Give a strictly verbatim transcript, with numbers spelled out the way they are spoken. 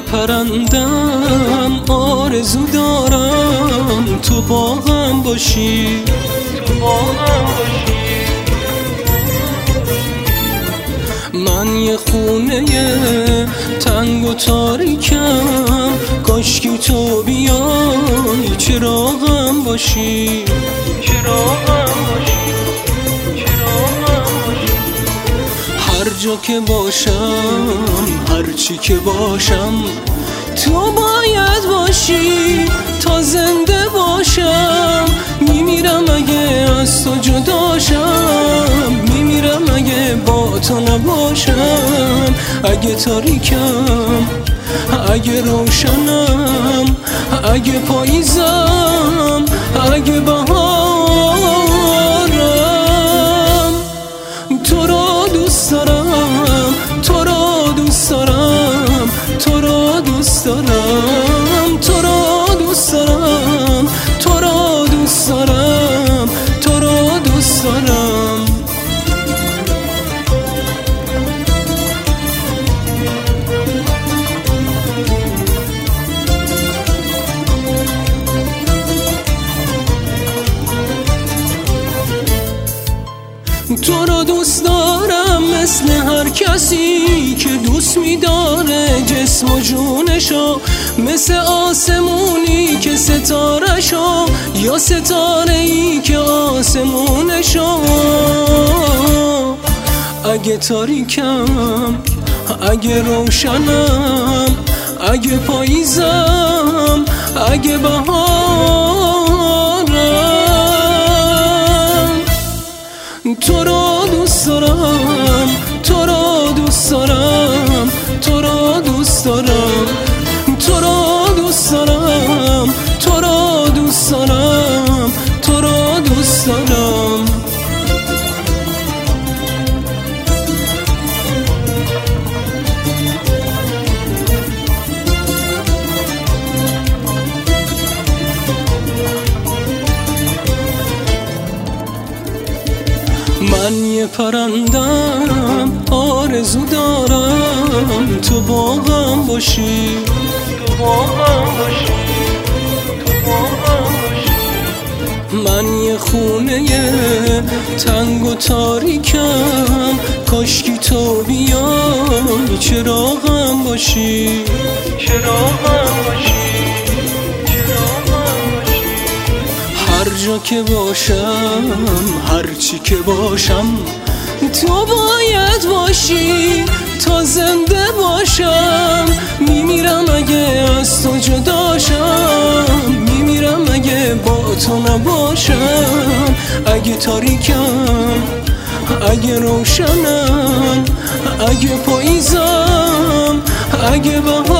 پرندم آرزو دارم تو با هم باشی، تو با هم باشی. من یه خونه تنگ و تاریکم، کاشکی تو بیای چراغم باشی، چراغم باشی، چراغم باشی. هر جا که باشم، هر چی که باشم، تو باید باشی تا زنده باشم. میمیرم اگه از تو جداشم، میمیرم اگه با تو نباشم. اگه تاریکم، اگه روشنم، اگه پاییزم، اگه بهارم. تو رو دوست دارم، تو رو دوست دارم، تو رو دوست دارم، تو رو دوست دارم، تو رو دوست دارم، تو رو دوست دارم. تو رو دوست دارم مثل هر کسی که دوست می‌داره جسم و جونشو، مثل آسمونی که ستاره‌شو، یا ستاره‌ای که آسمونشو. اگه تاریکم، اگه روشنم، اگه پاییزم، اگه بهارم. تو رو دوست دارم، تو رو دوست دارم، تو رو دوست دارم، تو رو دوست دارم، تو رو دوست دارم، تو رو دوست دارم. من یه پرندم آرزو دارم تو با هم باشی، تو با هم باشی، تو با هم باشی. من یه خونه تنگ و تاریکم، کاشکی تو بیای چراغم باشی، چراغم باشی، هر جا که باشم، هر چی که باشم، تو باید باشی تا زنده باشم. میمیرم اگه از تو جداشم، میمیرم اگه با تو نباشم. اگه تاریکم، اگه روشنم، اگه پاییزم، اگه بهارم.